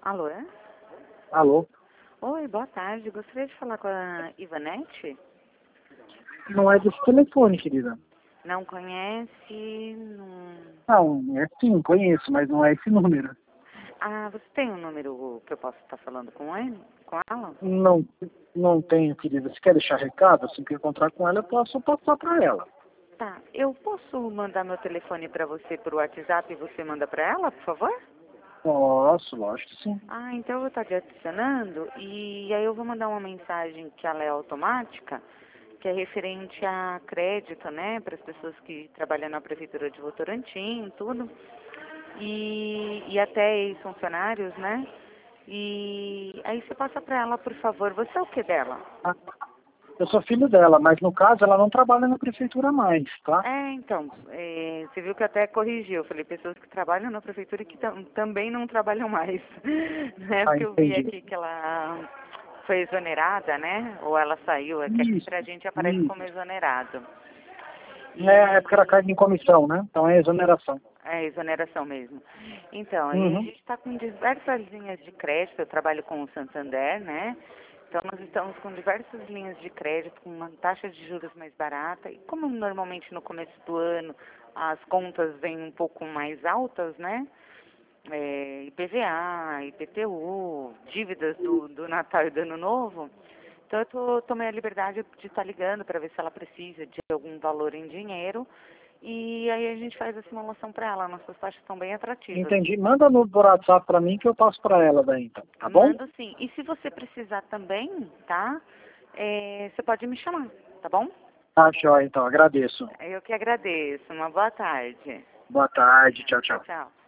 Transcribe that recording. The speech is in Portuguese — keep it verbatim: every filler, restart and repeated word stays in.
Alô? É? Alô? Oi, boa tarde. Gostaria de falar com a Ivanete? Não é desse telefone, querida. Não conhece? Não... Não, é sim, conheço, mas não é esse número. Ah, você tem um número que eu posso estar falando com ele? Com ela? Não, não tenho, querida. Se quer deixar recado, assim que eu encontrar com ela, eu posso passar para ela. Tá. Eu posso mandar meu telefone para você por WhatsApp e você manda para ela, por favor? Posso, lógico que sim. Ah, então eu vou estar te adicionando e aí eu vou mandar uma mensagem que ela é automática, que é referente a crédito, né, para as pessoas que trabalham na Prefeitura de Votorantim, tudo, e, e até ex-funcionários, né, e aí você passa para ela, por favor. Você é o que dela? Ah, eu sou filho dela, mas no caso ela não trabalha na prefeitura mais, tá? É, então, é, você viu que eu até corrigi, eu falei pessoas que trabalham na Prefeitura e que tam, também não trabalham mais, né, Ah, porque eu vi entendi. aqui que ela foi exonerada, né, ou ela saiu, é que aqui Isso, pra gente aparece como isso. exonerado. É, é porque era E carga em comissão, né? Então é exoneração. é exoneração mesmo. Então, aí a Uhum. gente está com diversas linhas de crédito, eu trabalho com o Santander, né? Então nós estamos com diversas linhas de crédito, com uma taxa de juros mais barata. E como normalmente no começo do ano as contas vêm um pouco mais altas, né? É, I P V A, I P T U, dívidas do, do Natal e do Ano Novo. Então eu tô, tomei a liberdade de estar ligando para ver se ela precisa de algum valor em dinheiro. E aí a gente faz a simulação para ela. Nossas taxas são bem atrativas. Entendi. Manda no WhatsApp para mim que eu passo para ela daí, então. Tá bom? Mando sim. E se você precisar também, tá? É, você pode me chamar, tá bom? Tá, joia, então. Agradeço. Eu que agradeço. Uma boa tarde. Boa tarde. Tchau, Tchau, tchau. tchau.